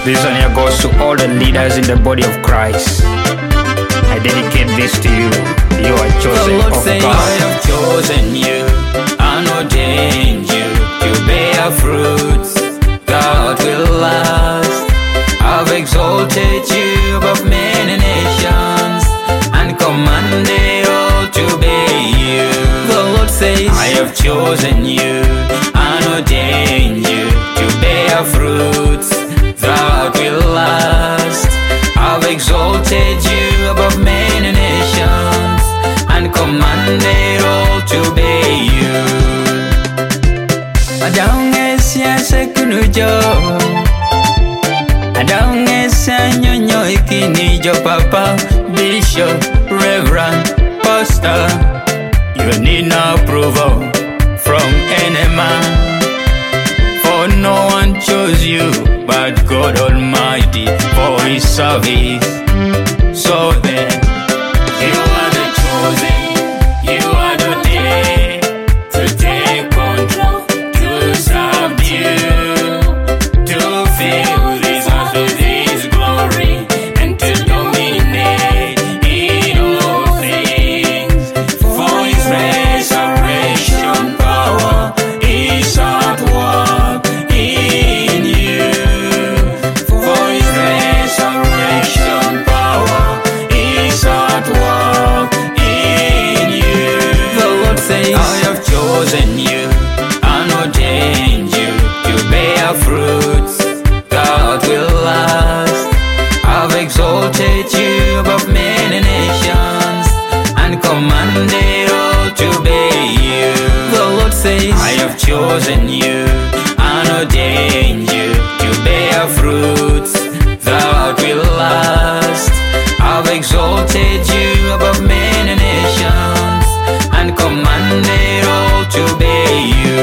This one here goes to all the leaders in the body of Christ. I dedicate this to you. You are chosen The Lord of says, God. I have chosen you and ordained you to bear fruits that will last. I've exalted you above many nations and commanded all to obey you. The Lord says, I have chosen you and ordained you to bear fruits that will last. I've exalted you above many nations and commanded all to obey you. Adaungesia sekunujo, adaungesia nyonyo ikinijo papa, bishop, reverend, pastor. You need no approval from any man, for no one chose you but God Almighty for His service. So then, you are the chosen, you are the day to take control, to subdue, to fill this house with His glory, and to dominate in all things. For His resurrection power is at work in you. For His resurrection power is at work in you. The Lord says, I have chosen you and ordained you to bear fruits that will last. I've exalted you above many nations and commanded all to obey you. The Lord says, I have chosen you and ordained you to bear fruits that will last. I've exalted you above many nations and commanded all to obey you.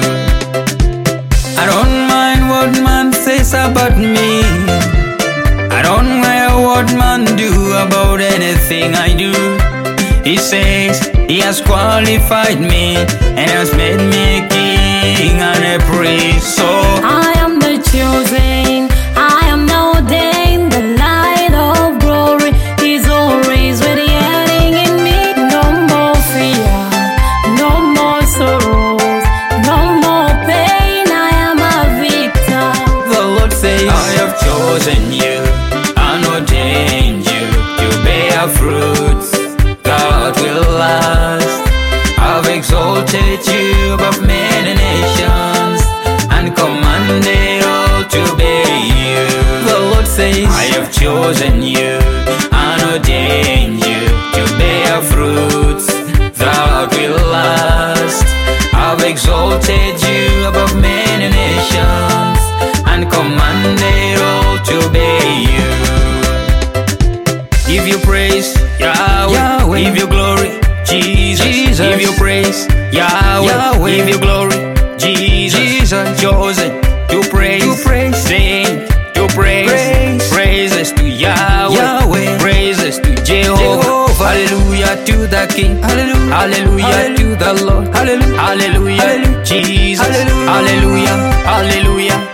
I don't mind what man says about me. I don't care what man do about anything I do. He says He has qualified me and has made me a king and a priest. So I am the chosen, I am now ordained, the light of glory is always radiating in me. No more fear, no more sorrows, no more pain, I am a victor. the Lord says, I have chosen you and ordained you to bear fruits that will last. I've exalted you above many nations and commanded all to obey you. The Lord says, I have chosen you and ordained you to bear fruits that will last. I've exalted you above many nations and commanded all to obey you. Give you praise, Yahweh. Give you glory, Jesus. Give you praise, Yahweh. Give you glory, Jesus. Chosen to praise, sing to praise. Praises to Yahweh. Praises to Jehovah. Hallelujah to the King. Hallelujah to the Lord. Hallelujah, Jesus. Hallelujah. Hallelujah.